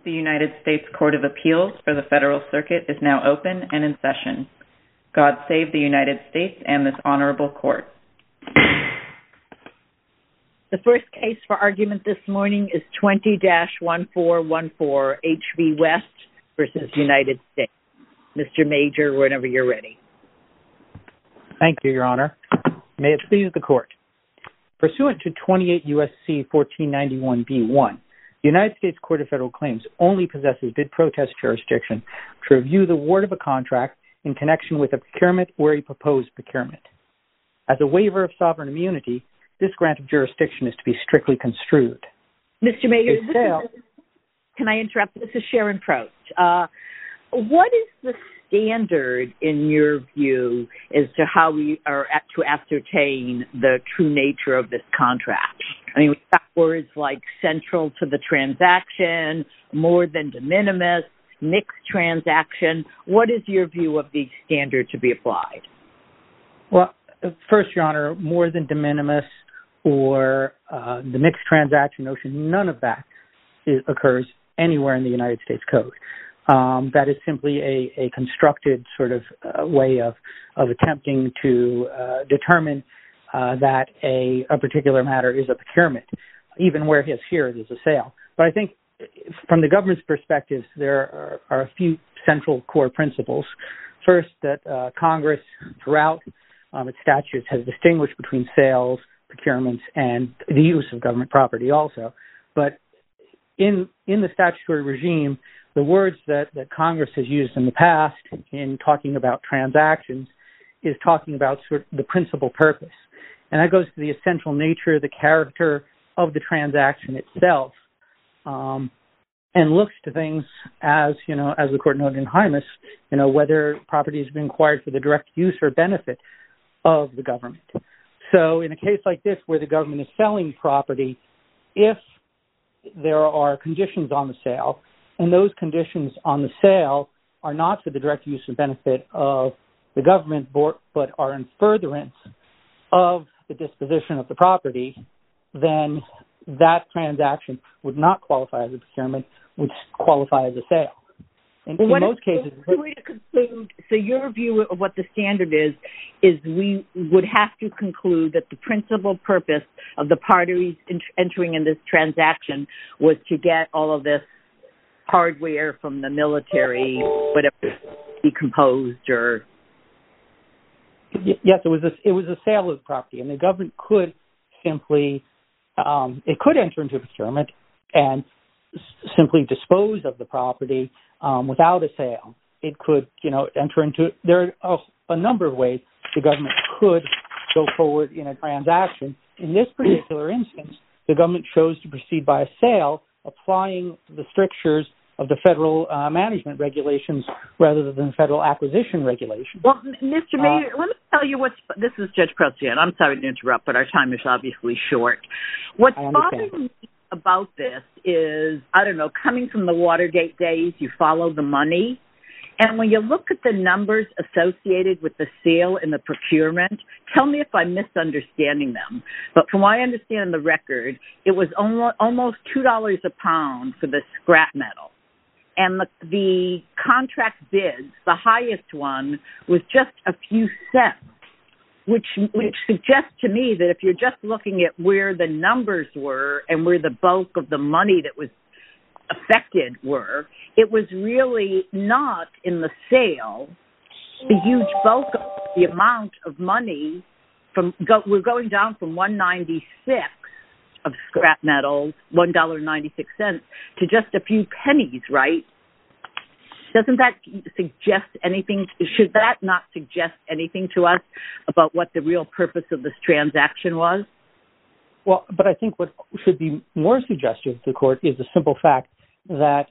The United States Court of Appeals for the Federal Circuit is now open and in session. God save the United States and this honorable court. The first case for argument this morning is 20-1414 H.V. West v. United States. Mr. Major, whenever you're ready. Thank you, Your Honor. May it please the Court. Pursuant to 28 U.S.C. 1491b1, the United States Court of Federal Claims only possesses bid protest jurisdiction to review the award of a contract in connection with a procurement or a proposed procurement. As a waiver of sovereign immunity, this grant of jurisdiction is to be strictly construed. Mr. Major, can I interrupt? This is Sharon Prost. What is the standard, in your view, as to how we are to ascertain the true nature of this contract? I mean, we've got words like central to the transaction, more than de minimis, mixed transaction. What is your view of the standard to be applied? Well, first, Your Honor, more than de minimis or the mixed transaction notion, none of that occurs anywhere in the United States Code. That is simply a constructed sort of way of attempting to determine that a particular matter is a procurement, even where here it is a sale. But I think from the government's perspective, there are a few central core principles. First, that Congress, throughout its statutes, has distinguished between sales, procurements, and the use of government property also. But in the statutory regime, the words that Congress has used in the past in talking about transactions is talking about sort of the principal purpose. And that goes to the essential nature, the character of the transaction itself, and looks to things as, as the court noted in Hymas, whether property has been acquired for the direct use or benefit of the government. So in a case like this where the government is selling property, if there are conditions on the sale, and those conditions on the sale are not for the direct use and benefit of the government, but are in furtherance of the disposition of the property, then that transaction would not qualify as a procurement, would qualify as a sale. In most cases... So your view of what the standard is we would have to conclude that the principal purpose of the parties entering in this transaction was to get all of this hardware from the military, whatever, decomposed or... Yes, it was a sale of the property, and the government could simply, it could enter into procurement and simply dispose of the property without a sale. It could, enter into, there are a number of ways the government could go forward in a transaction. In this particular instance, the government chose to proceed by a sale, applying the strictures of the federal management regulations rather than federal acquisition regulations. Well, Mr. Mayor, let me tell you this is Judge Prosian. I'm sorry to interrupt, but our time is obviously short. What's bothering me about this is, coming from the Watergate days, you follow the money. And when you look at the numbers associated with the sale and the procurement, tell me if I'm misunderstanding them. But from what I understand in the record, it was almost $2 a pound for the scrap metal. And the contract bids, the highest one, was just a few cents, which suggests to me that if you're just looking at where the numbers were and where the bulk of the money that was affected were, it was really not in the sale. The huge bulk of the amount of money we're going down from $1.96 of scrap metal, $1.96, to just a few pennies, right? Doesn't that suggest anything? Should that not suggest anything to us about what the real purpose of this transaction was? Well, but I think what should be more suggestive to the court is the simple fact that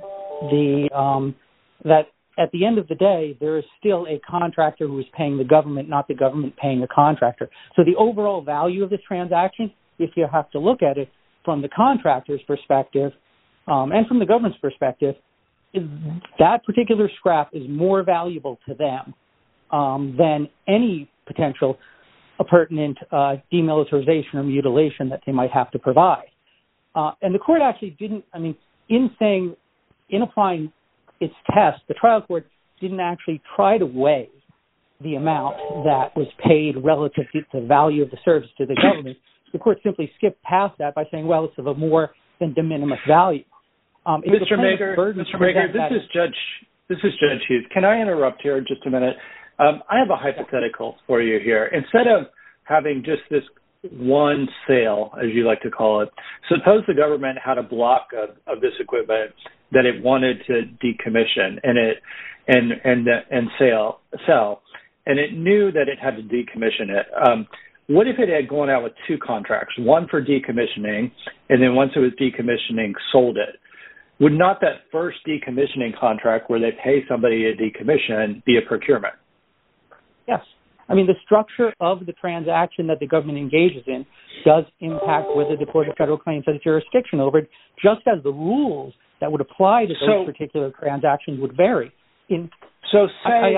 that at the end of the day, there is still a contractor who is paying the government, not the government paying the contractor. So the overall value of this transaction, if you have to look at it from the contractor's perspective and from the government's perspective, that particular scrap is more valuable to them than any potential pertinent demilitarization or mutilation that they might have to provide. And the court actually didn't, in saying in applying its test, the trial court didn't actually try to weigh the amount that was paid relative to the value of the service to the government. The court simply skipped past that by saying, well, it's of a more than de minimis value. Mr. Mager, this is Judge Hughes. Can I interrupt here just a minute? I have a hypothetical for you here. Instead of having just this one sale, as you like to call it, suppose the government had a block of this equipment that it wanted to decommission and sell, and it knew that it had to decommission it. What if it had gone out with two contracts, one for decommissioning, and then once it was decommissioning, sold it? Would not that first decommissioning contract where they pay somebody to decommission be a procurement? Yes. I mean, the structure of the transaction that the government engages in does impact whether the Court of Federal Claims has jurisdiction over it, just as the rules that would apply to those particular transactions would vary. So say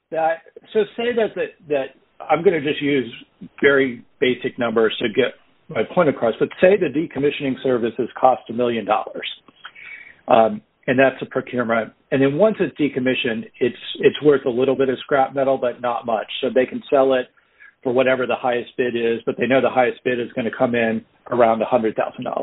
that I'm going to just use very basic numbers to get my point across, but say the decommissioning services cost $1 million. And that's a procurement. And then once it's decommissioned, it's worth a little bit of scrap metal, but not much. So they can sell it for whatever the highest bid is, but they know the highest bid is going to come in around $100,000.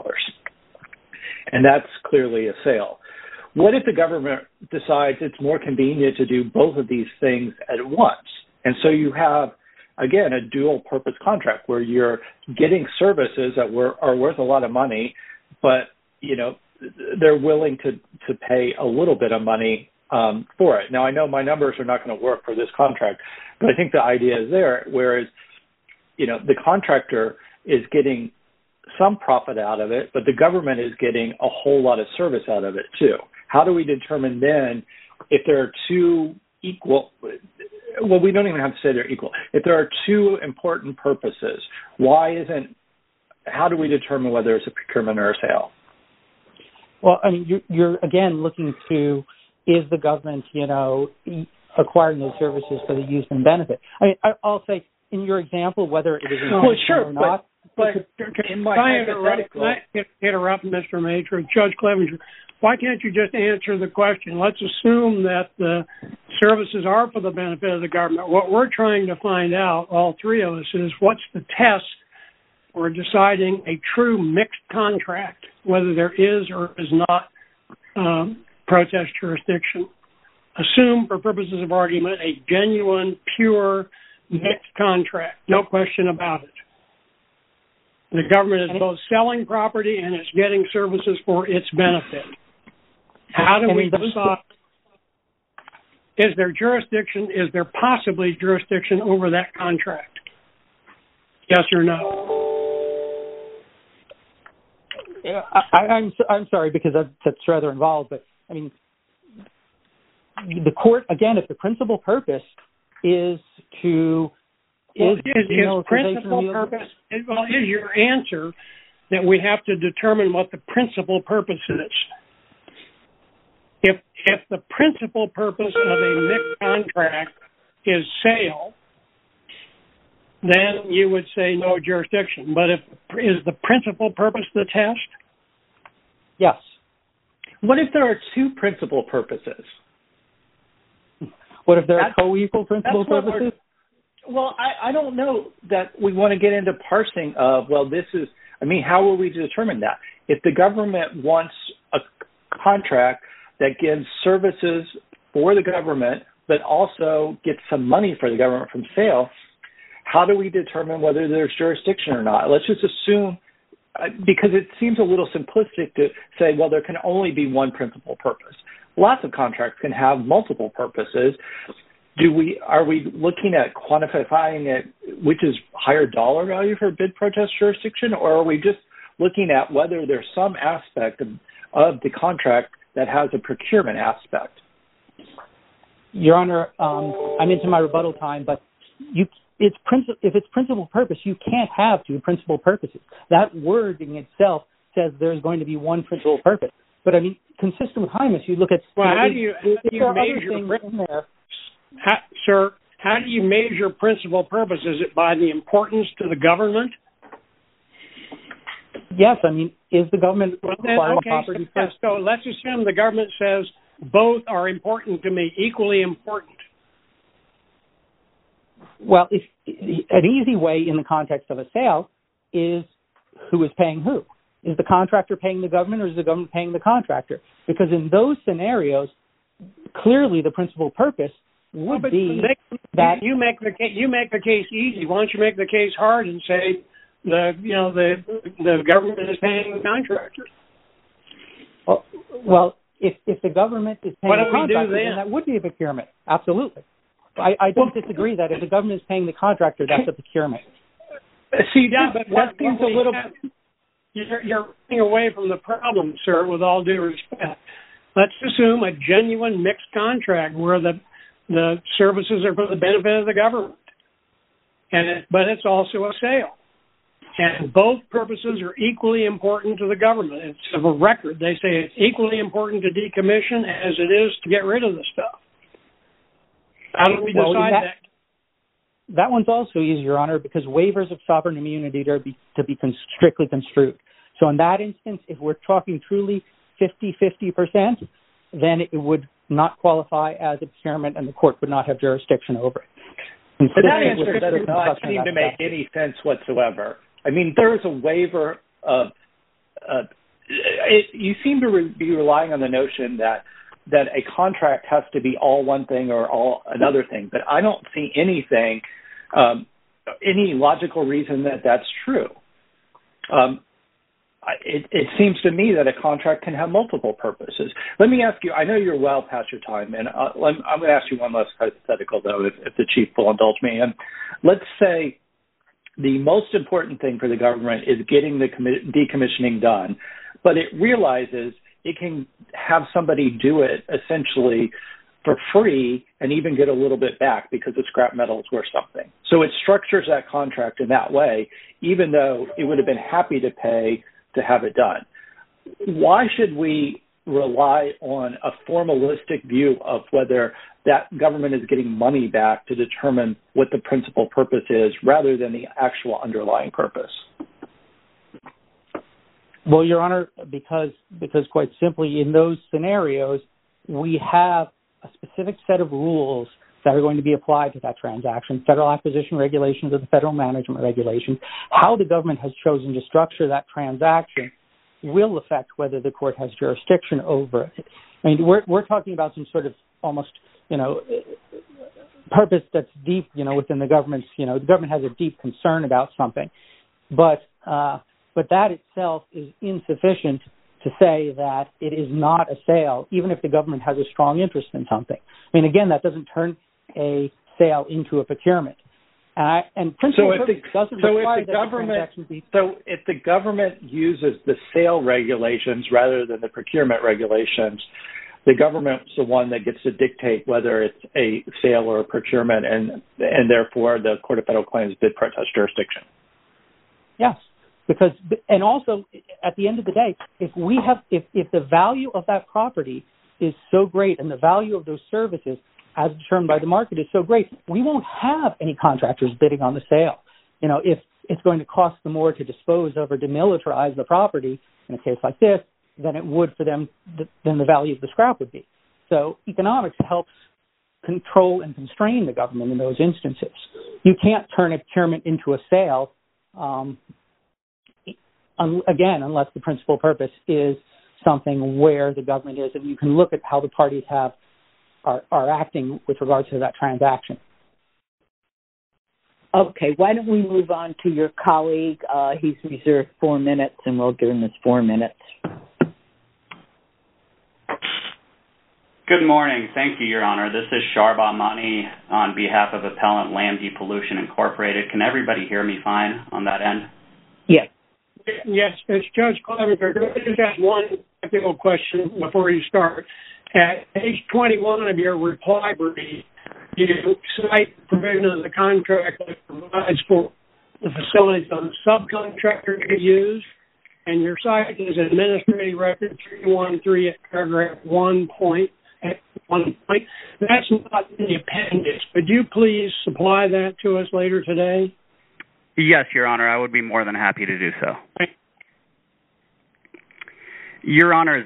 And that's clearly a sale. What if the government decides it's more convenient to do both of these things at once? And so you have, again, a dual purpose contract where you're getting services that are worth a lot of money, but, you know, they're willing to pay a little bit of money for it. Now, I know my numbers are not going to work for this contract, but I think the idea is there, whereas, you know, the contractor is getting some profit out of it, but the government is getting a whole lot of service out of it too. How do we determine then if there are two equal, well, we don't even have to say they're equal. If there are two important purposes, how do we determine whether it's a procurement or a sale? Well, I mean, you're again looking to, is the government, you know, acquiring those services for the use and benefit? I mean, I'll say in your example, whether it is or not. But can I interrupt, Mr. Major? Judge Clevenger, why can't you just answer the question? Let's assume that the services are for the benefit of the government. What we're trying to find out, all three of us, is what's the test for deciding a true mixed contract, whether there is or is not protest jurisdiction. Assume, for purposes of argument, a genuine, pure, mixed contract. No question about it. The government is both selling property and it's getting services for its benefit. How do we decide? Is there jurisdiction? Is there possibly jurisdiction over that contract? Yes or no? I'm sorry, because that's rather involved, but I mean, the court, again, if the principal purpose is to is your answer that we have to determine what the principal purpose is? If the principal purpose of a mixed contract is sale, then you would say no jurisdiction. But is the principal purpose the test? Yes. What if there are two principal purposes? What if there are co-equal principal purposes? Well, I don't know that we want to get into parsing of, how will we determine that? If the government wants a contract that gives services for the government, but also gets some money for the government from sale, how do we determine whether there's jurisdiction or not? Let's just assume, because it seems a little simplistic to say, well, there can only be one principal purpose. Lots of contracts can have multiple purposes. Are we looking at quantifying it, which is higher dollar value for bid protest jurisdiction, or are we just looking at whether there's some aspect of the contract that has a procurement aspect? Your Honor, I'm into my rebuttal time, but if it's principal purpose, you can't have two principal purposes. That wording itself says there's going to be one principal purpose. But I mean, consistent with Hymas, you look at... Well, how do you measure... Sir, how do you measure principal purpose? Is it by the importance to the government? Yes, I mean, is the government acquiring property first? So let's assume the government says both are important to me, equally important. Well, an easy way in the context of a sale is who is paying who. Is the contractor paying the government, or is the government paying the contractor? Because in those scenarios, clearly the principal purpose would be that you make the case easy. Why don't you make the case hard and say the government is paying the contractor? Well, if the government is paying the contractor, then that would be a procurement. Absolutely. I don't disagree that if the government is paying the contractor, that's a procurement. See, yeah, but that seems a little. You're running away from the problem, sir. With all due respect, let's assume a genuine mixed contract where the services are for the benefit of the government, but it's also a sale, and both purposes are equally important to the government. It's of a record. They say it's equally important to decommission as it is to get rid of the stuff. How do we decide that? That one's also easy, Your Honor, because waivers of sovereign immunity are to be strictly construed. So in that instance, if we're talking truly 50%, then it would not qualify as a procurement and the court would not have jurisdiction over it. But that answer does not seem to make any sense whatsoever. I mean, there is a waiver of you seem to be relying on the notion that a contract has to be all one thing or all another thing, but I don't see anything, any logical reason that that's true. It seems to me that a contract can have multiple purposes. Let me ask you, I know you're well past your time, and I'm going to ask you one last hypothetical, though, if the Chief will indulge me. And let's say the most important thing for the government is getting the decommissioning done, but it realizes it can have somebody do it essentially for free and even get a little bit back because the scrap metal is worth something. So it structures that contract in that way, even though it would have been happy to pay to have it done. Why should we rely on a formalistic view of whether that government is getting money back to determine what the principal purpose is rather than the actual underlying purpose? Well, Your Honor, because quite simply in those scenarios, we have a specific set of rules that are going to be applied to that transaction, federal acquisition regulations or the federal management regulations. How the government has chosen to structure that transaction will affect whether the court has jurisdiction over it. I mean, we're talking about some sort of almost, purpose that's deep, within the government's, the government has a deep concern about something. But that itself is insufficient to say that it is not a sale, even if the government has a strong interest in something. I mean, again, that doesn't turn a sale into a procurement. And principal purpose doesn't require that the transaction be... So if the government uses the sale regulations rather than the procurement regulations, the government's the one that gets to dictate whether it's a sale or a procurement, and therefore the Court of Federal Claims bid protest jurisdiction. Yes. Because, and also, at the end of the day, if the value of that property is so great and the value of those services as determined by the market is so great, we won't have any contractors bidding on the sale. If it's going to cost them more to dispose of or demilitarize the property in a case like this than it would for them, than the value of the scrap would be. So economics helps control and constrain the government in those instances. You can't turn a procurement into a sale, again, unless the principal purpose is something where the government is, and you can look at how the parties are acting with regards to that transaction. Okay, why don't we move on to your colleague? He's reserved 4 minutes, and we'll give him his 4 minutes. Good morning. Thank you, Your Honor. This is Sharbah Mani on behalf of Appellant Lamb Depollution Incorporated. Can everybody hear me fine on that end? Yes. Yes, it's Judge Clevenger. I just have one technical question before you start. At page 21 of your reply brief, you cite the provision of the contract that provides for the facilities of the subcontractor to use, and your site is Administrative Record 313 at paragraph 1 point. That's not in the appendix. Could you please supply that to us later today? Yes, Your Honor. I would be more than happy to do so. Your Honors,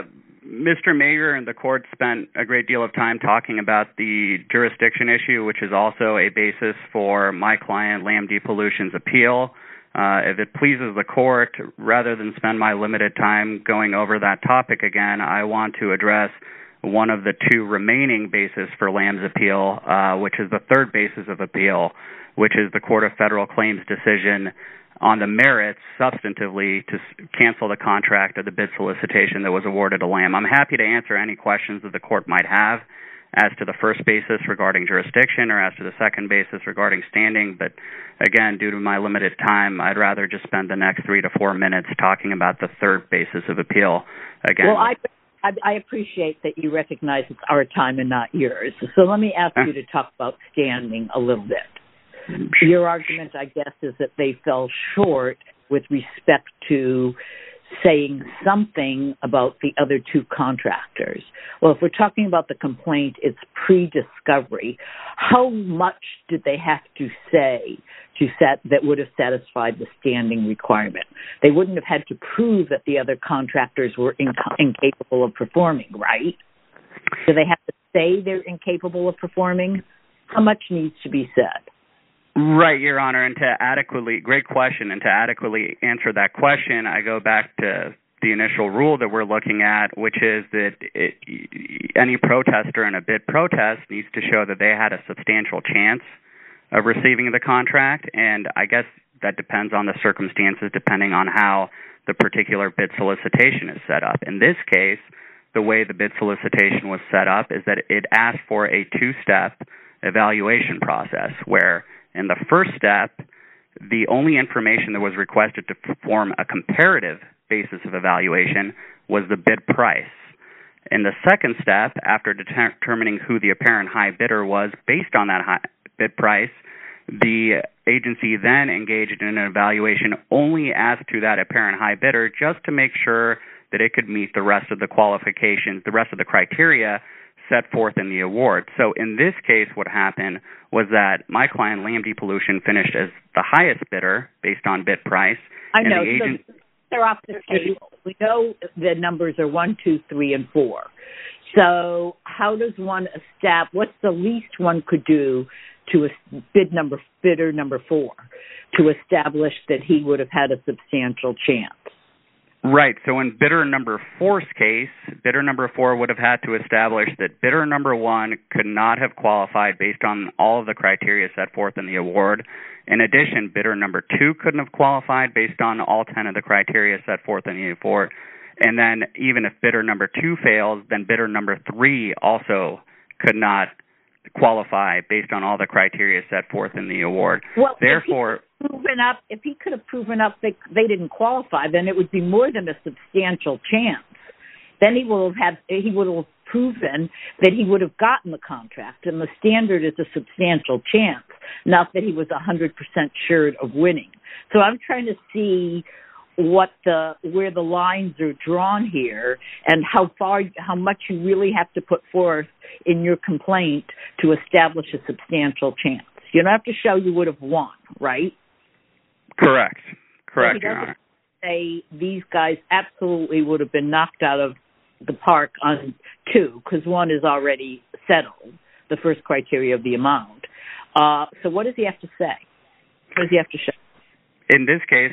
Mr. Mayer and the court spent a great deal of time talking about the jurisdiction issue, which is also a basis for my client, Lambd Pollution's appeal. If it pleases the court, rather than spend my limited time going over that topic again, I want to address one of the two remaining bases for Lamb's appeal, which is the third basis of appeal, which is the Court of Federal Claims decision on the merits substantively to cancel the contract of the bid solicitation that was awarded to Lamb. I'm happy to answer any questions that the court might have as to the first basis regarding jurisdiction or as to the second basis regarding standing, but again, due to my limited time, I'd rather just spend the next 3 to 4 minutes talking about the third basis of appeal. Again, well, I appreciate that you recognize it's our time and not yours. So let me ask you to talk about standing a little bit. Your argument, I guess, is that they fell short with respect to saying something about the other two contractors. Well, if we're talking about the complaint, it's pre-discovery. How much did they have to say that would have satisfied the standing requirement? They wouldn't have had to prove that the other contractors were incapable of performing, right? Do they have to say they're incapable of performing? How much needs to be said? Right, Your Honor, and great question, and to adequately answer that question, I go back to the initial rule that we're looking at, which is that any protester in a bid protest needs to show that they had a substantial chance of receiving the contract, and I guess that depends on the circumstances, depending on how the particular bid solicitation is set up. In this case, the way the bid solicitation was set up is that it asked for a two-step evaluation process, where in the first step, the only information that was requested to form a comparative basis of evaluation was the bid price. In the second step, after determining who the apparent high bidder was based on that high bid price, the agency then engaged in an evaluation only as to that apparent high bidder, just to make sure that it could meet the rest of the qualifications, the rest of the criteria set forth in the award. So in this case, what happened was that my client, Lambd Pollution, finished as the highest bidder based on bid price. I know. So they're off the table. We know the numbers are 1, 2, 3, and 4. So how does one establish, what's the least one could do to a bidder number 4 to establish that he would have had a substantial chance? Right. So in bidder number 4's case, bidder number 4 would have had to establish that bidder number 1 could not have qualified based on all of the criteria set forth in the award. In addition, bidder number 2 couldn't have qualified based on all 10 of the criteria set forth in the award. And then even if bidder number 2 fails, then bidder number 3 also could not qualify based on all the criteria set forth in the award. Well, therefore, if he could have proven up that they didn't qualify, then it would be more than a substantial chance. Then he would have proven that he would have gotten the contract, and the standard is a substantial chance, not that he was 100% sure of winning. So I'm trying to see where the lines are drawn here, and how much you really have to put forth in your complaint to establish a substantial chance. You don't have to show you would have won, right? Correct, Your Honor. Say these guys absolutely would have been knocked out of the park on 2, because 1 is already settled, the first criteria of the amount. So what does he have to say? What does he have to show? In this case,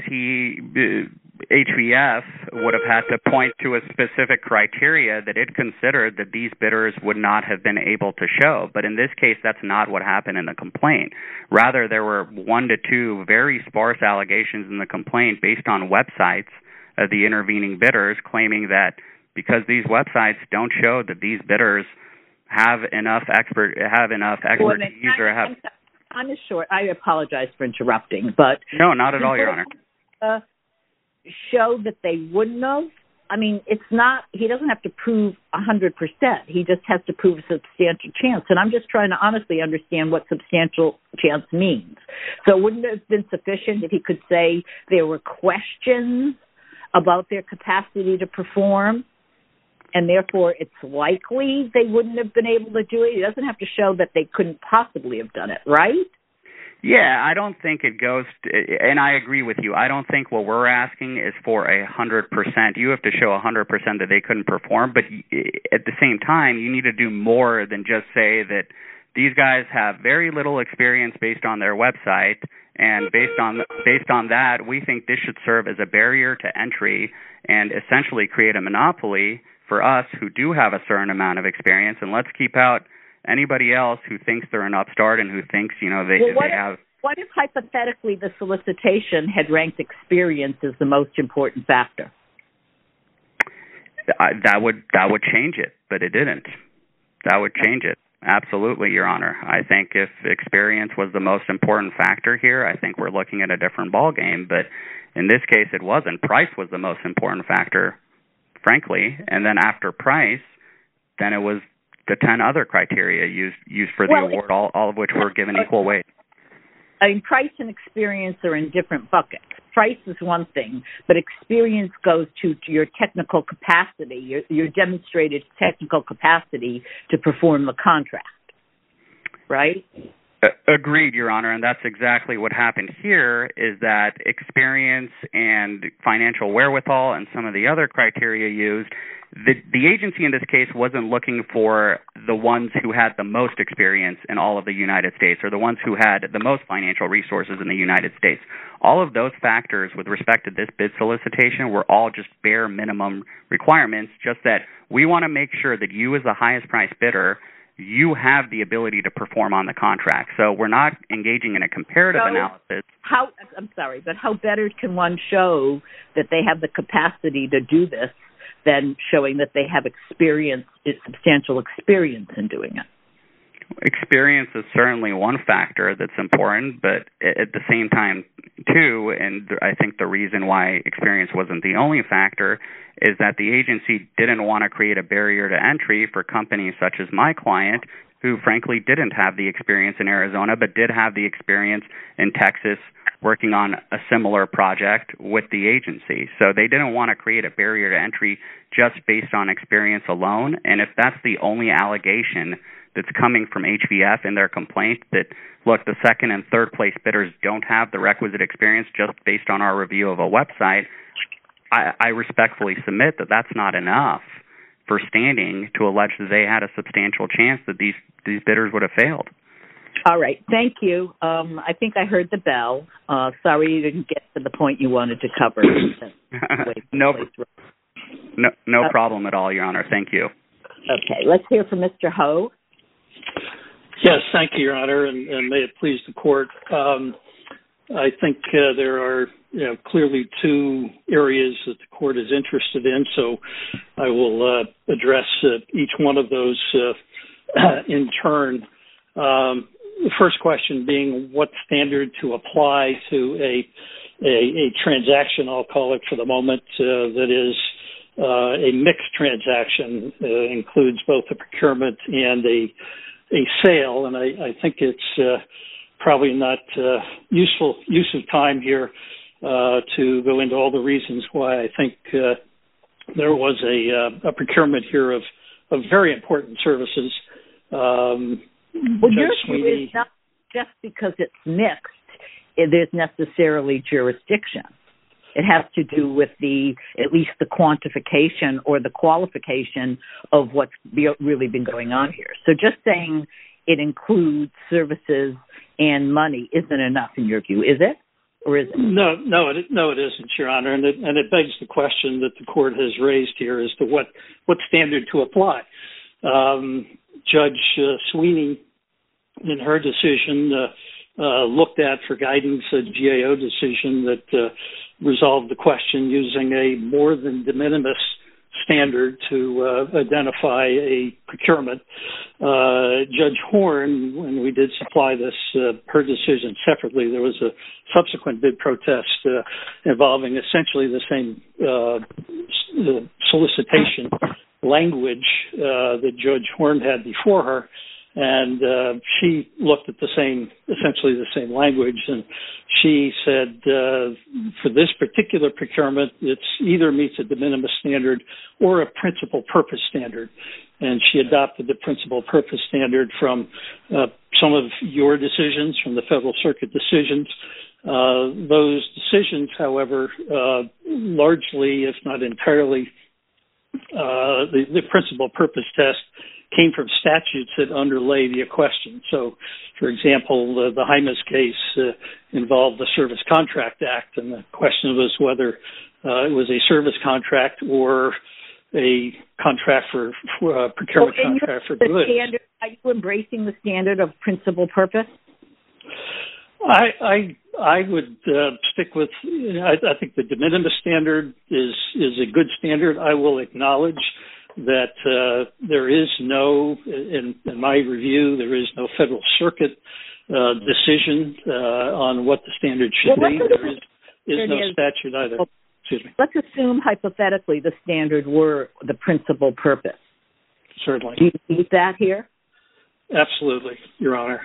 HVF would have had to point to a specific criteria that it considered that these bidders would not have been able to show. But in this case, that's not what happened in the complaint. Rather, there were 1 to 2 very sparse allegations in the complaint based on websites of the intervening bidders, claiming that because these websites don't show that these bidders have enough expertise or have... I'm short. I apologize for interrupting, but... No, not at all, Your Honor. Show that they wouldn't have? I mean, it's not... He doesn't have to prove 100%. He just has to prove a substantial chance. And I'm just trying to honestly understand what substantial chance means. So wouldn't it have been sufficient if he could say there were questions about their capacity to perform, and therefore it's likely they wouldn't have been able to do it? He doesn't have to show that they couldn't possibly have done it, right? Yeah, I don't think it goes to, and I agree with you. I don't think what we're asking is for 100%. You have to show 100% that they couldn't perform, but at the same time, you need to do more than just say that these guys have very little experience based on their website, and based on that, we think this should serve as a barrier to entry and essentially create a monopoly for us who do have a certain amount of experience, and let's keep out anybody else who thinks they're an upstart and who thinks, they have... What if hypothetically the solicitation had ranked experience as the most important factor? That would change it, but it didn't. That would change it. Absolutely, Your Honor. I think if experience was the most important factor here, I think we're looking at a different ballgame. But in this case, it wasn't. Price was the most important factor, frankly. And then after price, then it was the 10 other criteria used for the award, all of which were given equal weight. I mean, price and experience are in different buckets. Price is one thing, but experience goes to your technical capacity, your demonstrated technical capacity to perform the contract, right? Agreed, Your Honor, and that's exactly what happened here, is that experience and financial wherewithal and some of the other criteria used, the agency in this case wasn't looking for the ones who had the most experience in all of the United States or the ones who had the most financial resources in the United States. All of those factors with respect to this bid solicitation were all just bare minimum requirements, just that we want to make sure that you as the highest price bidder, you have the ability to perform on the contract. So we're not engaging in a comparative analysis. I'm sorry, but how better can one show that they have the capacity to do this than showing that they have substantial experience in doing it? Experience is certainly one factor that's important, but at the same time, too, and I think the reason why experience wasn't the only factor is that the agency didn't want to create a barrier to entry for companies such as my client, who frankly didn't have the experience in Arizona, but did have the experience in Texas working on a similar project with the agency. So they didn't want to create a barrier to entry just based on experience alone. And if that's the only allegation that's coming from HVF in their complaint, that, look, the second and third place bidders don't have the requisite experience just based on our review of a website, I respectfully submit that that's not enough for standing to allege that they had a substantial chance that these bidders would have failed. All right. Thank you. I think I heard the bell. Sorry you didn't get to the point you wanted to cover. No problem at all, Your Honor. Thank you. Okay. Let's hear from Mr. Ho. Yes, thank you, Your Honor, and may it please the Court. I think there are clearly two areas that the Court is interested in, so I will address each one of those in turn. The first question being what standard to apply to a transaction, I'll call it for the moment, that is a mixed transaction, includes both a procurement and a sale. And I think it's probably not useful use of time here to go into all the reasons why I think there was a procurement here of very important services. Well, your view is not just because it's mixed, there's necessarily jurisdiction. It has to do with at least the quantification or the qualification of what's really been going on here. So just saying it includes services and money isn't enough in your view, is it? Or is it? No, it isn't, Your Honor, and it begs the question that the Court has raised here as to what standard to apply. Judge Sweeney, in her decision, looked at for guidance a GAO decision that resolved the question using a more than de minimis standard to identify a procurement. Judge Horn, when we did supply this, her decision separately, there was a subsequent bid protest involving essentially the same solicitation language that Judge Horn had before her, and she looked at essentially the same language, and she said for this particular procurement, it's either meets a de minimis standard or a principal purpose standard. and she adopted the principal purpose standard from some of your decisions, from the Federal Circuit decisions. Those decisions, however, largely, if not entirely, the principal purpose test came from statutes that underlay the question. So, for example, the Hymas case involved the Service Contract Act, and the question was whether it was a service contract or a contract for procurement contract for goods. Are you embracing the standard of principal purpose? I would stick with. I think the de minimis standard is a good standard. I will acknowledge that there is no, in my review, there is no Federal Circuit decision on what the standard should be. There is no statute either. Excuse me. Let's assume hypothetically the standard were the principal purpose. Certainly. Do you need that here? Absolutely, Your Honor.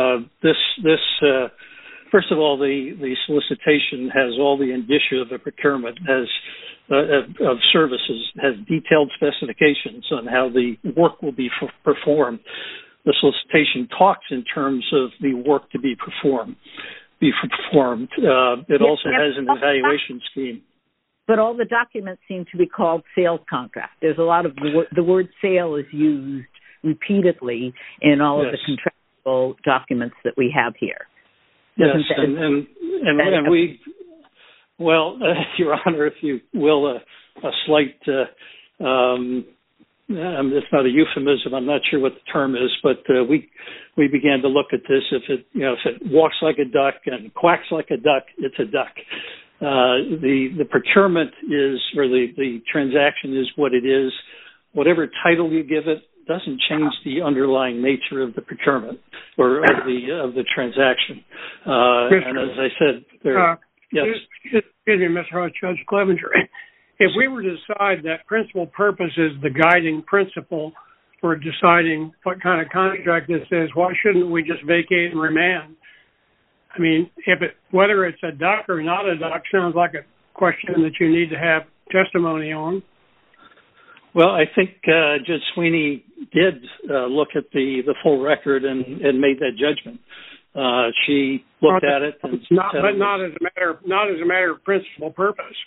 First of all, the solicitation has all the indicia of a procurement, of services, has detailed specifications on how the work will be performed. The solicitation talks in terms of the work to be performed. It also has an evaluation scheme. But all the documents seem to be called sales contract. There's a lot of the word sale is used repeatedly in all of the contractual documents that we have here. Yes, and we, well, Your Honor, if you will, a slight, it's not a euphemism, I'm not sure what the term is, but we began to look at this. If it walks like a duck and quacks like a duck, it's a duck. The procurement is, or the transaction is what it is. Whatever title you give it doesn't change the underlying nature of the procurement or of the transaction. And as I said, yes. Excuse me, Mr. Judge Clevenger. If we were to decide that principal purpose is the guiding principle for deciding what kind of contract this is, why shouldn't we just vacate and remand? I mean, whether it's a duck or not a duck sounds like a question that you need to have testimony on. Well, I think Judge Sweeney did look at the full record and made that judgment. She looked at it, but not as a matter of principal purpose.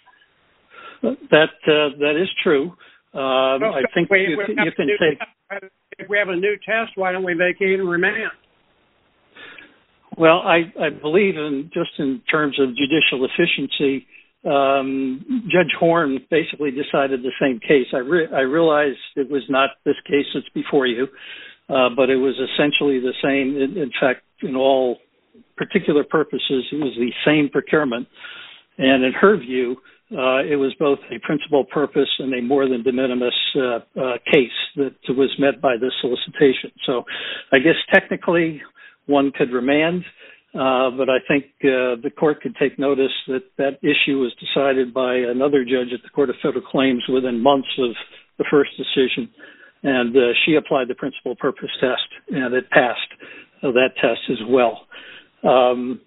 That is true. I think you can take. If we have a new test, why don't we vacate and remand? Well, I believe in terms of judicial efficiency. Judge Horn basically decided the same case. I realize it was not this case that's before you, but it was essentially the same. In fact, in all particular purposes, it was the same procurement. And in her view, it was both a principal purpose and a more than de minimis case that was met by this solicitation. So I guess technically one could remand, but I think the court could take notice that issue was decided by another judge at the Court of Federal Claims within months of the first decision, and she applied the principal purpose test, and it passed that test as well. Doesn't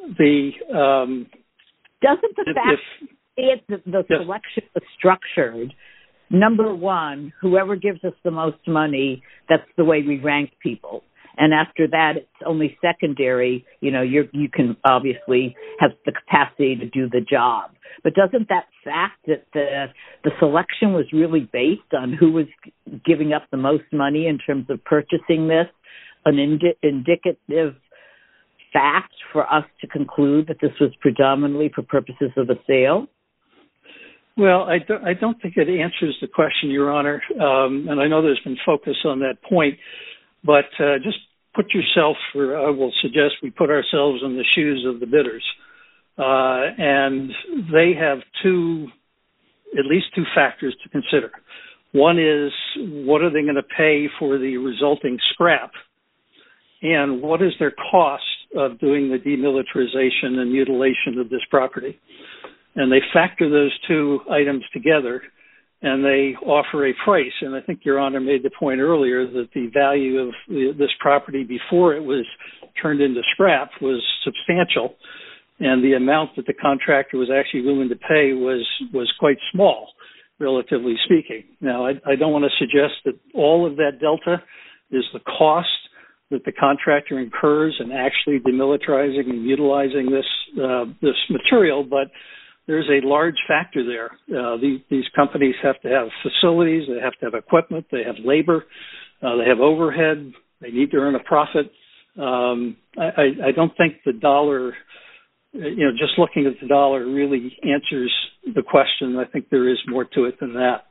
the fact that the selection was structured, number one, whoever gives us the most money, that's the way we rank people. And after that, it's only secondary. You can obviously have the capacity to do the job. But doesn't that fact that the selection was really based on who was giving up the most money in terms of purchasing this, an indicative fact for us to conclude that this was predominantly for purposes of a sale? Well, I don't think it answers the question, Your Honor. And I know there's been focus on that point. But just put yourself, or I will suggest we put ourselves in the shoes of the bidders. And they have at least two factors to consider. One is, what are they going to pay for the resulting scrap? And what is their cost of doing the demilitarization and mutilation of this property? And they factor those two items together, and they offer a price. And I think Your Honor made the point earlier that the value of this property before it was turned into scrap was substantial, and the amount that the contractor was actually willing to pay was quite small. relatively speaking. Now, I don't want to suggest that all of that delta is the cost that the contractor incurs in actually demilitarizing and utilizing this material, but there's a large factor there. These companies have to have facilities, they have to have equipment, they have labor, they have overhead, they need to earn a profit. I don't think the dollar, just looking at the dollar really answers the question. I think there is more to it than that.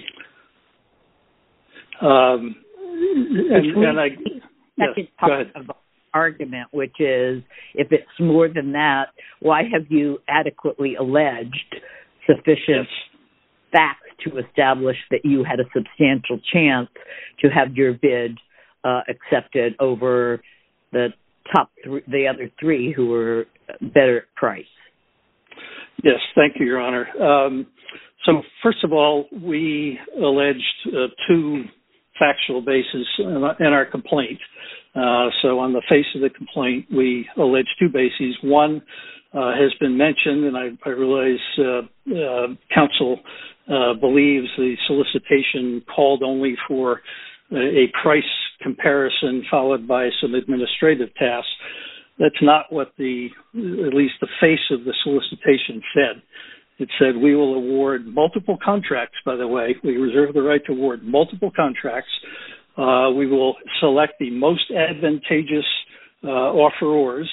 Go ahead. Argument, which is, if it's more than that, why have you adequately alleged sufficient facts to establish that you had a substantial chance to have your bid accepted over the the other three who were better priced? Yes, thank you, Your Honor. So first of all, we alleged two factual bases in our complaint. So on the face of the complaint, we allege two bases. One has been mentioned, and I realize counsel believes the solicitation called only for a price comparison followed by some administrative tasks. That's not what at least the face of the solicitation said. It said we will award multiple contracts, by the way. We reserve the right to award multiple contracts. We will select the most advantageous offerors,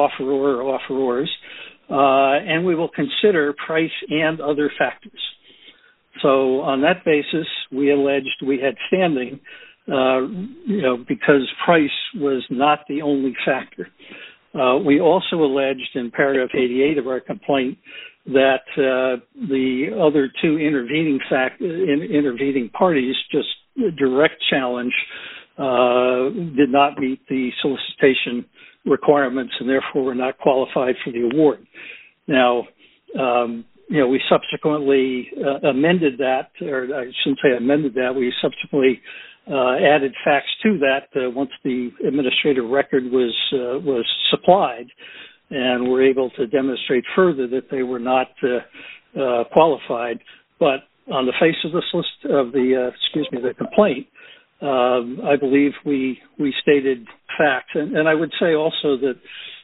and we will consider price and other factors. So on that basis, we alleged we had standing, because price was not the only factor. We also alleged in paragraph 88 of our complaint that the other two intervening parties, just direct challenge, did not meet the solicitation requirements and therefore were not qualified for the award. Now, we subsequently amended that, or I shouldn't say amended that, we subsequently added facts to that once the administrative record was supplied, and were able to demonstrate further that they were not qualified. But on the face of the complaint, I believe we stated facts, and I would say also that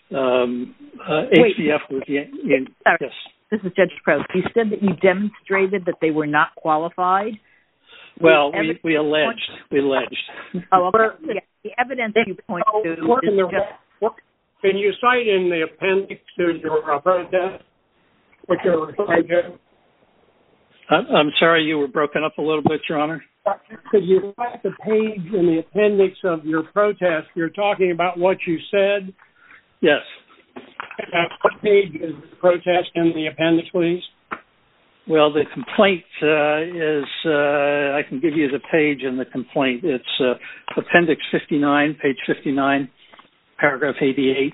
HVF was yes. This is Judge Prowse. You said that you demonstrated that they were not qualified. Well, we alleged. Oh, okay. Yeah, the evidence you point to is just... Can you cite in the appendix to your protest what you're referring to? I'm sorry, you were broken up a little bit, Your Honor. Could you cite the page in the appendix of your protest? You're talking about what you said? Yes. What page is the protest in the appendix, please? Well, the complaint is, I can give you the page in the complaint. It's appendix 59, page 59, paragraph 88.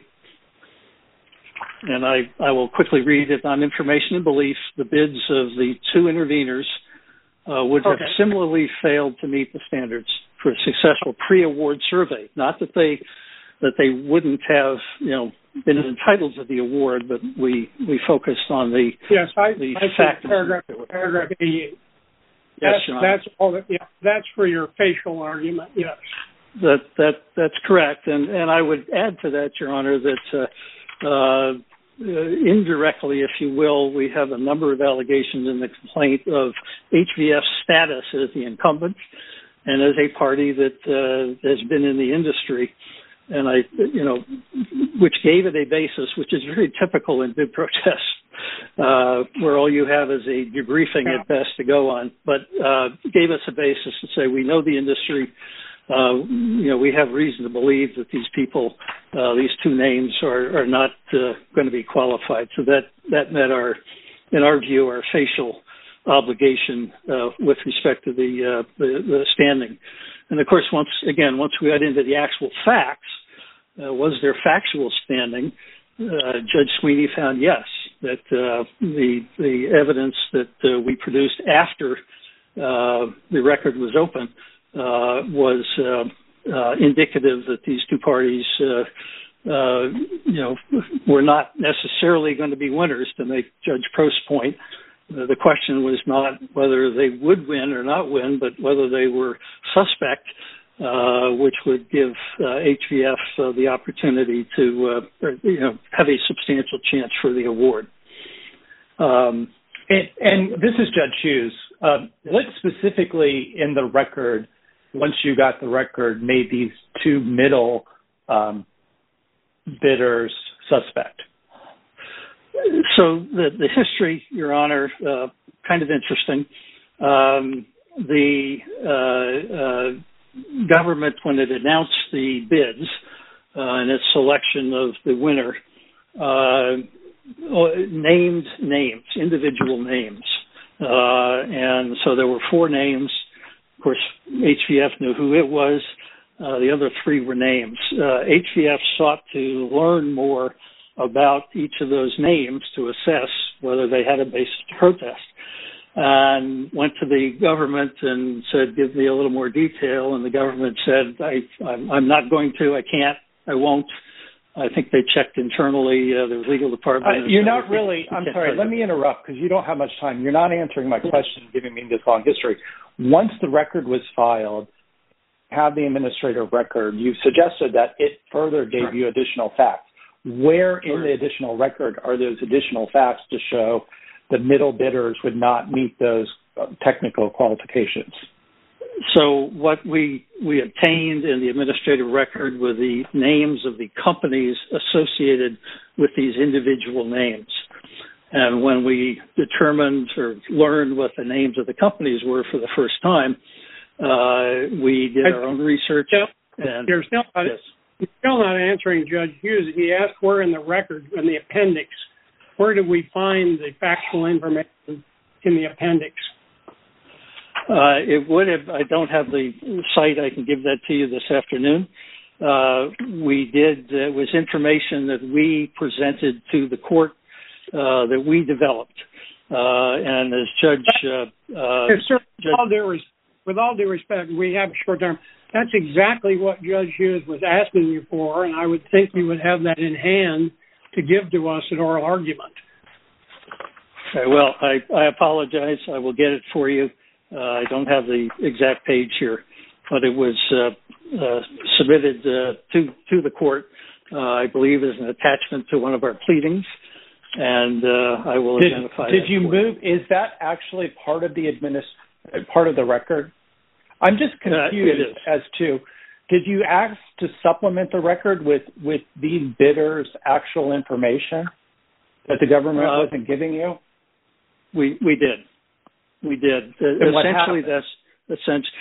And I will quickly read it. On information and belief, the bids of the two interveners would have similarly failed to meet the standards for a successful pre-award survey. Not that they wouldn't have, been entitled to the award, but we focused on the fact. Paragraph 88. Yes, that's all. That's for your facial argument. Yes. That's correct, and I would add to that, Your Honor, that indirectly, if you will, we have a number of allegations in the complaint of HVF's status as the incumbent and as a party that has been in the industry, and which gave it a basis, which is very typical in bid protests, where all you have is a debriefing at best to go on, but gave us a basis to say we know the industry. We have reason to believe that these people, these two names, are not going to be qualified. So that met in our view, our facial obligation with respect to the standing. And of course, once we got into the actual facts, was there factual standing? Judge Sweeney found yes, that the evidence that we produced after the record was open was indicative that these two parties, were not necessarily going to be winners, to make Judge Prost's point, The question was not whether they would win or not win, but whether they were suspect, which would give HVF the opportunity to have a substantial chance for the award. And this is Judge Hughes. What specifically in the record, once you got the record, made these two middle bidders suspect? So the history, Your Honor, kind of interesting. The government, when it announced the bids and its selection of the winner, named names, individual names. And so there were 4 names. Of course, HVF knew who it was. The other 3 were names. HVF sought to learn more about each of those names to assess whether they had a basis to protest, and went to the government and said, give me a little more detail. And the government said, I'm not going to, I can't, I won't. I think they checked internally, the legal department. You're not really, I'm sorry, let me interrupt because you don't have much time. You're not answering my question, giving me this long history. Once the record was filed, have the administrative record, you suggested that it further gave you additional facts. Where in the additional record are those additional facts to show the middle bidders would not meet those technical qualifications? So what we obtained in the administrative record were the names of the companies associated with these individual names. And when we determined or learned what the names of the companies were for the first time, we did our own research. You're still not answering Judge Hughes. He asked where in the record, in the appendix, where do we find the factual information in the appendix? It would have, I don't have the site. I can give that to you this afternoon. We did, it was information that we presented to the court that we developed. And as Judge... with all due respect, we have a short term. That's exactly what Judge Hughes was asking you for, and I would think you would have that in hand to give to us at oral argument. Okay, well, I apologize. I will get it for you. I don't have the exact page here, but it was submitted to the court, I believe, as an attachment to one of our pleadings, and I will identify Did you move? Is that actually part of the part of the record? I'm just confused as to, did you ask to supplement the record with these bidders' actual information that the government wasn't giving you? We did. We did. And what essentially, happened? that's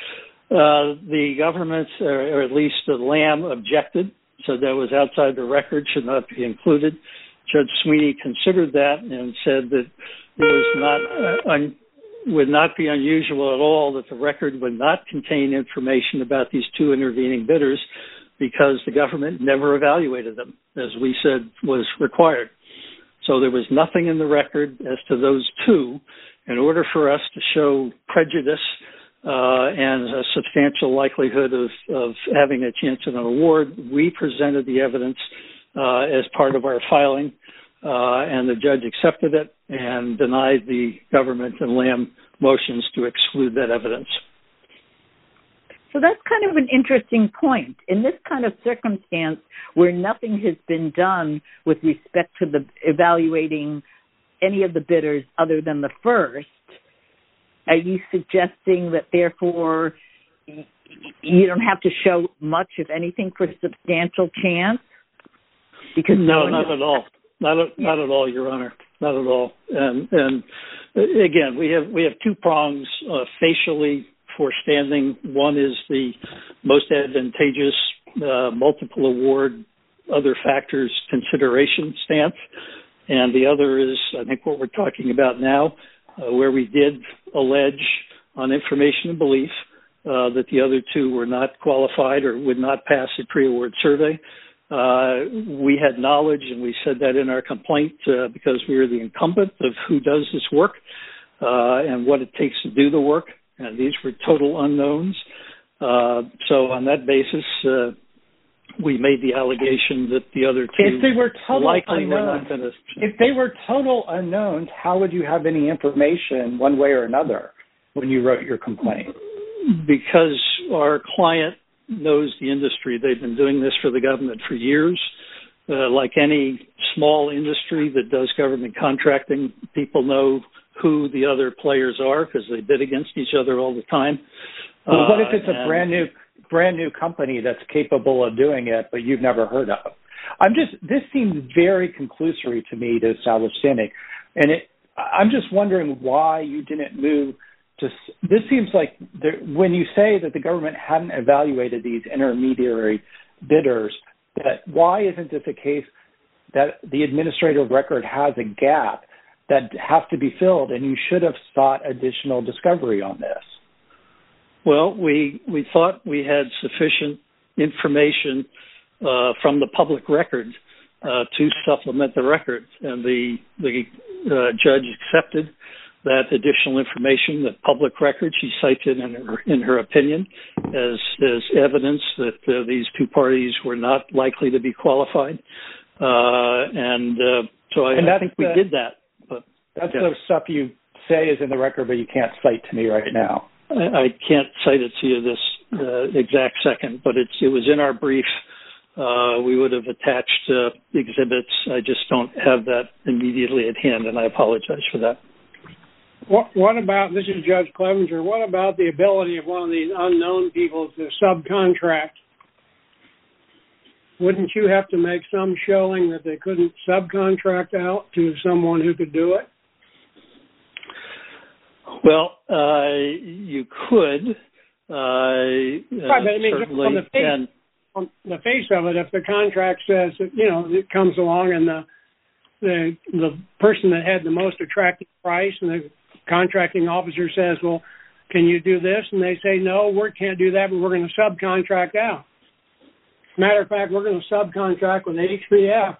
the government, or at least the LAM, objected, so that was outside the record, should not be included. Judge Sweeney considered that and said that it was would not be unusual at all that the record would not contain information about these 2 intervening bidders because the government never evaluated them, as we said was required. So there was nothing in the record as to those 2. In order for us to show prejudice and a substantial likelihood of having a chance at an award, we presented the evidence as part of our filing, and the judge accepted it and denied the government and LAM motions to exclude that evidence. So that's kind of an interesting point. In this kind of circumstance where nothing has been done with respect to the evaluating any of the bidders other than the first, are you suggesting that therefore you don't have to show much, if anything, for substantial chance? Because no, not at all. Not at all, Your Honor. Not at all. And again, we have 2 prongs facially for standing. One is the most advantageous multiple award, other factors consideration stance, and the other is, I think, what we're talking about now, where we did allege on information and belief that the other 2 were not qualified or would not pass a pre-award survey. We had knowledge, and we said that in our complaint because we were the incumbent of who does this work and what it takes to do the work, and these were total unknowns. So on that basis, we made the allegation that the other two if they were likely were not going to. If they were total unknowns, how would you have any information one way or another when you wrote your complaint? Because our client knows the industry. They've been doing this for the government for years. Like any small industry that does government contracting, people know who the other players are because they bid against each other all the time. Well, what if it's a brand new company that's capable of doing it, but you've never heard of? This seems very conclusory to me to establish standing, and I'm just wondering why you didn't move to. This seems like when you say that the government hadn't evaluated these intermediary bidders, that why isn't this a case that the administrative record has a gap that has to be filled, and you should have sought additional discovery on this? Well, we thought we had sufficient information from the public record to supplement the record, and the judge accepted that additional information, that public record. She cited in her opinion as evidence that these two parties were not likely to be qualified, so I think we did that. But that's the stuff you say is in the record, but you can't cite to me right now. I can't cite it to you this exact second, but it was in our brief. We would have attached exhibits. I just don't have that immediately at hand, and I apologize for that. What about, this is Judge Clevenger, what about the ability of one of these unknown people to subcontract? Wouldn't you have to make some showing that they couldn't subcontract out to someone who could do it? Well, you could. Right, but I mean, certainly. On the face of it, if the contract says that, it comes along and the person that had the most attractive price and the contracting officer says, well, can you do this? And they say, no, we can't do that, but we're going to subcontract out. Matter of fact, we're going to subcontract with HBF.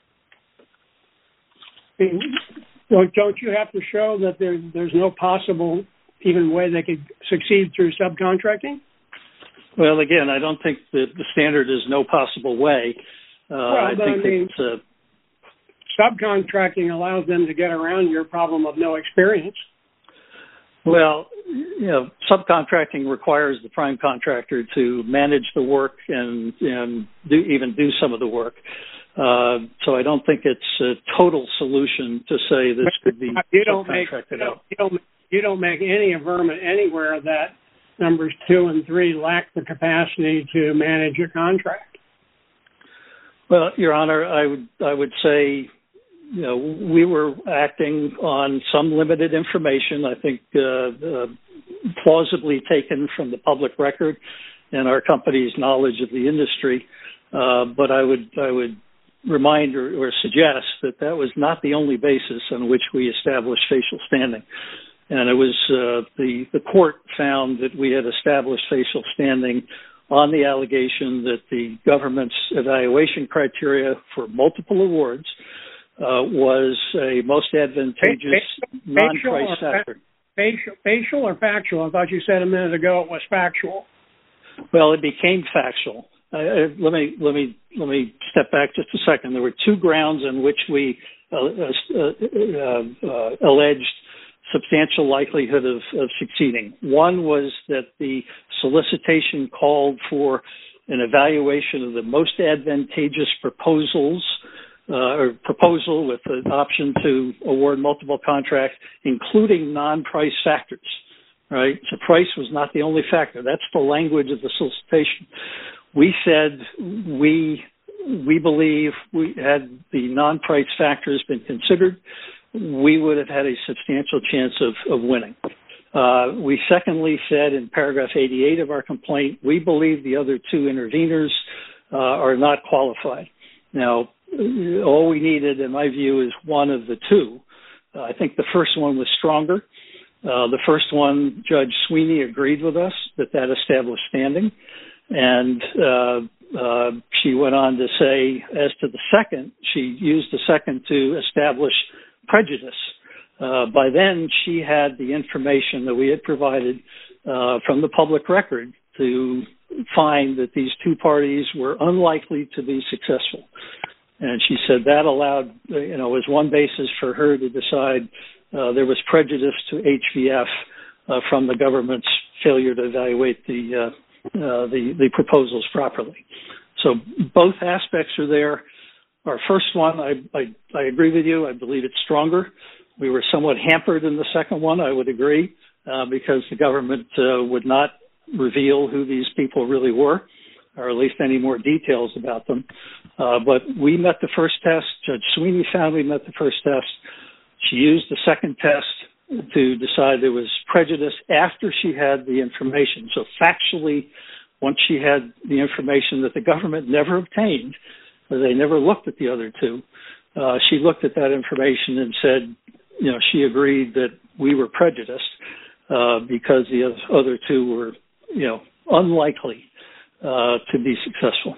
Don't you have to show that there's no possible even way they could succeed through subcontracting? Well, again, I don't think that the standard is no possible way. Subcontracting allows them to get around your problem of no experience. Well, subcontracting requires the prime contractor to manage the work and do some of the work. So I don't think it's a total solution to say this could be subcontracted out. You don't make any averment anywhere that numbers 2 and 3 lack the capacity to manage a contract. Well, Your Honor, I would say, we were acting on some limited information, I think plausibly taken from the public record and our company's knowledge of the industry. But I would remind or suggest that was not the only basis on which we established facial standing. And it was the court found that we had established facial standing on the allegation that the government's evaluation criteria for multiple awards was a most advantageous non-price factor. Facial or factual? I thought you said a minute ago it was factual. Well, it became factual. Let me step back just a second. There were two grounds on which we alleged substantial likelihood of succeeding. One was that the solicitation called for an evaluation of the most advantageous proposals or proposal with an option to award multiple contracts, including non-price factors. Right? So price was not the only factor. That's the language of the solicitation. We said we believe had the non-price factors been considered, we would have had a substantial chance of winning. We secondly said in paragraph 88 of our complaint, we believe the other two interveners are not qualified. Now, all we needed, in my view, is one of the two. I think the first one was stronger. The first one, Judge Sweeney agreed with us that established standing. And she went on to say, as to the second, she used the second to establish prejudice. By then, she had the information that we had provided from the public record to find that these two parties were unlikely to be successful. And she said that allowed, was one basis for her to decide there was prejudice to HVF from the government's failure to evaluate the proposals properly. So both aspects are there. Our first one, I agree with you. I believe it's stronger. We were somewhat hampered in the second one, I would agree, because the government would not reveal who these people really were, or at least any more details about them. But we met the first test. Judge Sweeney found we met the first test. She used the second test to decide there was prejudice after she had the information. So factually, once she had the information that the government never obtained, they never looked at the other two, she looked at that information and said, she agreed that we were prejudiced because the other two were, unlikely to be successful.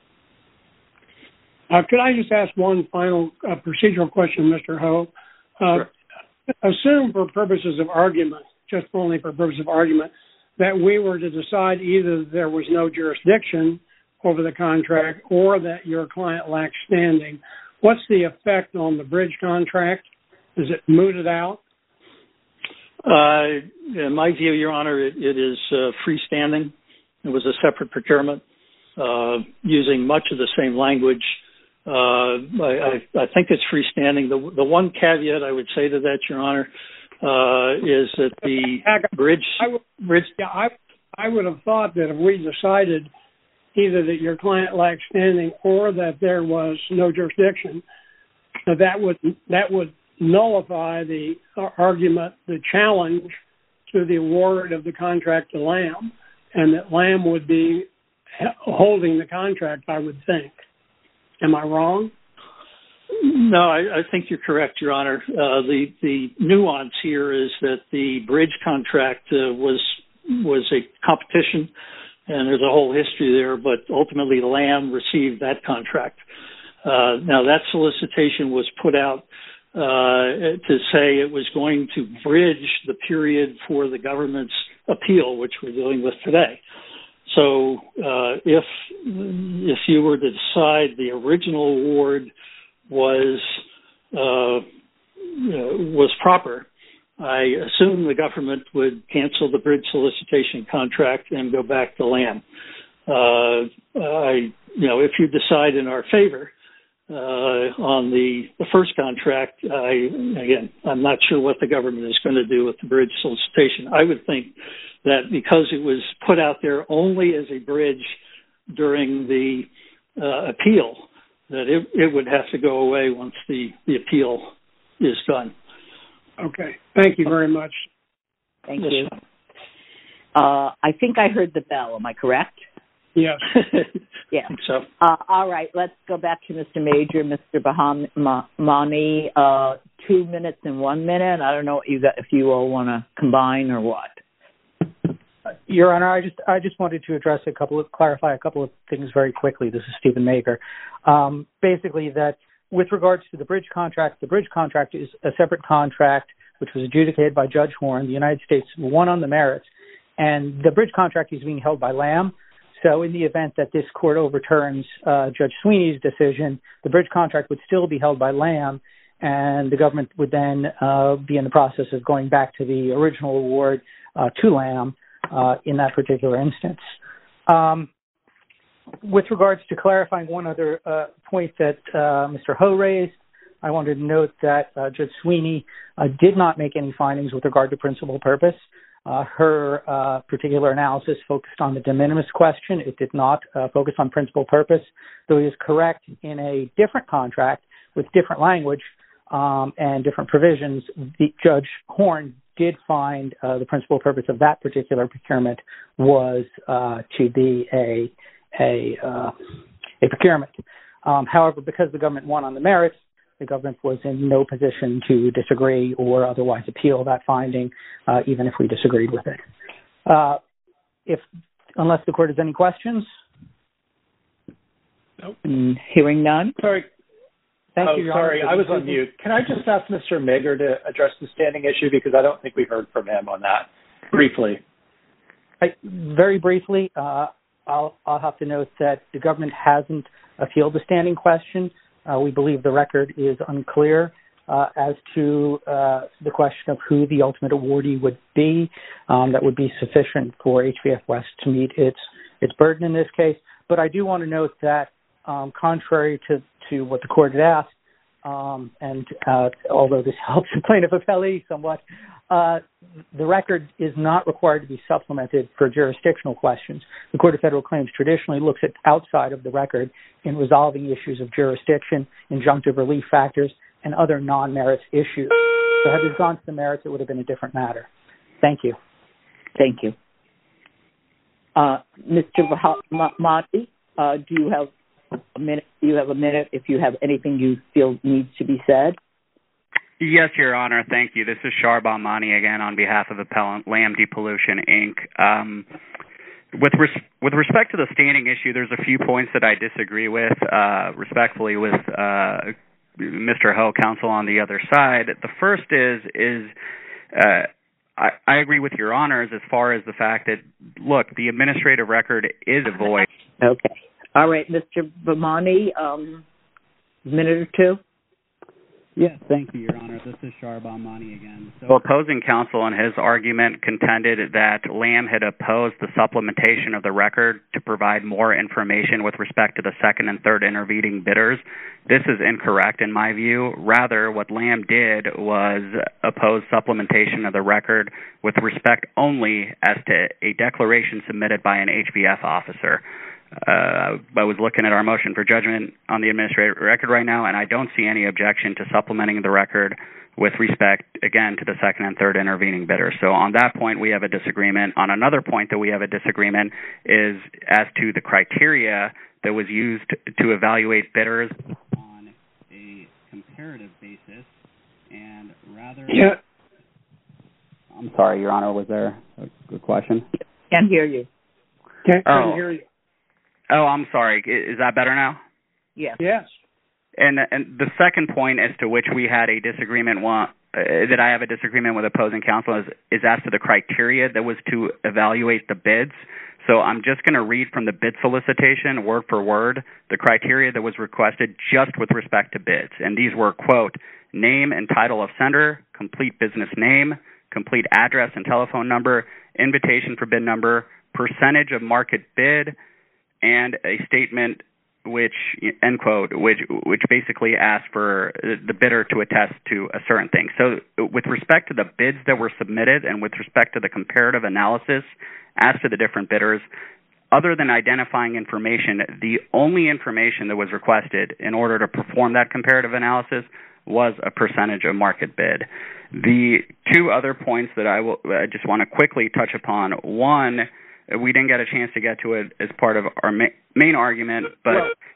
Could I just ask one final procedural question, Mr. Ho? Sure. Assume for purposes of argument, just only for purposes of argument, that we were to decide either there was no jurisdiction over the contract or that your client lacked standing. What's the effect on the bridge contract? Is it mooted out? In my view, Your Honor, it is freestanding. It was a separate procurement using much of the same language. I think it's freestanding. The one caveat I would say to that, Your Honor, is that the bridge... I would have thought that if we decided either that your client lacked standing or that there was no jurisdiction, that would nullify the argument, the challenge to the award of the contract to Lamb, and that Lamb would be holding the contract, I would think. Am I wrong? No, I think you're correct, Your Honor. The nuance here is that the bridge contract was a competition, and there's a whole history there, but ultimately Lamb received that contract. Now, that solicitation was put out to say it was going to bridge the period for the government's appeal, which we're dealing with today. So if you were to decide the original award was proper, I assume the government would cancel the bridge solicitation contract and go back to Lamb. If you decide in our favor on the first contract, I'm not sure what the government is going to do with the bridge solicitation. I would think that because it was put out there only as a bridge during the appeal, that it would have to go away once the appeal is done. Okay. Thank you very much. Thank you. I think I heard the bell. Am I correct? Yes. Yeah. I think so. All right. Let's go back to Mr. Major, Mr. Bahami. 2 minutes and 1 minute. I don't know if you all want to combine or what. Your Honor, I just wanted to clarify a couple of things very quickly. This is Stephen Maker. Basically, that with regards to the bridge contract is a separate contract which was adjudicated by Judge Horn. The United States won on the merits, and the bridge contract is being held by Lamb. So in the event that this court overturns Judge Sweeney's decision, the bridge contract would still be held by Lamb, and the government would then be in the process of going back to the original award to Lamb in that particular instance. With regards to clarifying one other point that Mr. Ho raised, I wanted to note that Judge Sweeney did not make any findings with regard to principal purpose. Her particular analysis focused on the de minimis question. It did not focus on principal purpose, though it is correct in a different contract with different language and different provisions. Judge Horn did find the principal purpose of that particular procurement was to be a procurement. However, because the government won on the merits, the government was in no position to disagree or otherwise appeal that finding, even if we disagreed with it. Unless the court has any questions? Nope. Hearing none. Sorry. Thank you, Your sorry, Honor. I was on mute. Can I just ask Mr. Mager to address the standing issue, because I don't think we heard from him on that briefly. Very briefly, I'll have to note that the government hasn't appealed the standing question. We believe the record is unclear as to the question of who the ultimate awardee would be. That would be sufficient for HBF West to meet its burden in this case. But I do want to note that contrary to what the court had asked, and although this helps the plaintiff appellee somewhat, the record is not required to be supplemented for jurisdictional questions. The Court of Federal Claims traditionally looks at outside of the record in resolving issues of jurisdiction, injunctive relief factors, and other non-merits issues. So had it gone to the merits, it would have been a different matter. Thank you. Thank you. Mr. Mahdi, do you have a minute? Do you have a minute if you have anything you feel needs to be said? Yes, Your Honor. Thank you. This is Sharbal Mani again on behalf of Appellant Lamb Depollution, Inc. With respect to the standing issue, there's a few points that I disagree with, respectfully, with Mr. Ho, counsel on the other side. The first is I agree with Your Honors as far as the fact that, look, the administrative record is a void. Okay. All right, Mr. Bamani, a minute or two? Yes, thank you, Your Honor. This is Sharbal Mani again. So opposing counsel in his argument contended that Lamb had opposed the supplementation of the record to provide more information with respect to the second and third intervening bidders. This is incorrect in my view. Rather, what Lamb did was oppose supplementation of the record with respect only as to a declaration submitted by an HBF officer. I was looking at our motion for judgment on the administrative record right now, and I don't see any objection to supplementing the record with respect, again, to the second and third intervening bidders. So on that point, we have a disagreement. On another point that we have a disagreement is as to the criteria that was used to evaluate bidders on a comparative basis, and rather... Yeah. I'm sorry, Your Honor, was there a question? Can't hear you. Can't hear you. Oh, I'm sorry. Is that better now? Yes. Yes. And the second point as to which we had a disagreement, that I have a disagreement with opposing counsel is as to the criteria that was to evaluate the bids. So I'm just going to read from the bid solicitation, word for word, the criteria that was requested just with respect to bids. And these were, quote, name and title of sender, complete business name, complete address and telephone number, invitation for bid number, percentage of market bid, and a statement which, end quote, which basically asks for the bidder to attest to a certain thing. So with respect to the bids that were submitted and with respect to the comparative analysis as to the different bidders, other than identifying information, the only information that was requested in order to perform that comparative analysis was a percentage of market bid. The two other points that I just want to quickly touch upon, one, we didn't get a chance to get to it as part of our main argument, but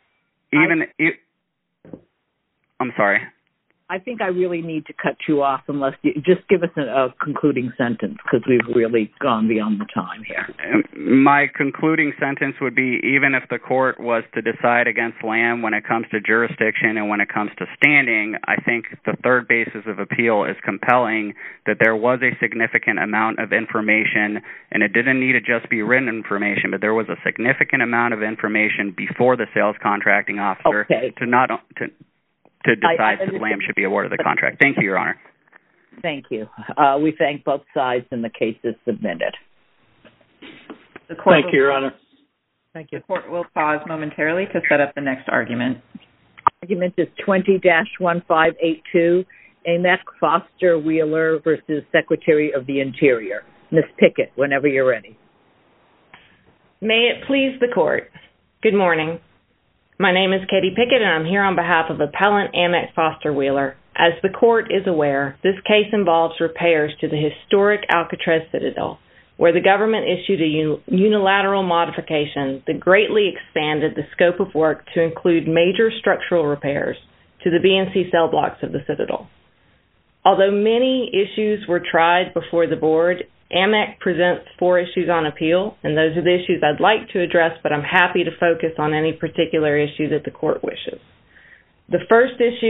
I'm sorry. I think I really need to cut you off unless you just give us a concluding sentence because we've really gone beyond the time here. My concluding sentence would be even if the court was to decide against Lamb when it comes to jurisdiction and when it comes to standing, I think the third basis of appeal is compelling that there was a significant amount of information, and it didn't need to just be written information, but there was a significant amount of information before the sales contracting officer to decide that Lamb should be awarded the contract. Thank you, Your Honor. Thank you. We thank both sides and the case is submitted. Thank you, Your Honor. Thank you. The court will pause momentarily to set up the next argument. Argument is 20-1582, Amek Foster Wheeler versus Secretary of the Interior. Ms. Pickett, whenever you're ready. May it please the court. Good morning. My name is Katie Pickett, and I'm here on behalf of Appellant Amek Foster Wheeler. As the court is aware, this case involves repairs to the historic Alcatraz Citadel, where the government issued a unilateral modification that greatly expanded the scope of work to include major structural repairs to the B&C cell blocks of the Citadel. Although many issues were tried before the board, Amek presents 4 issues on appeal, and those are the issues I'd like to address, but I'm happy to focus on any particular issue that the court wishes. The first issue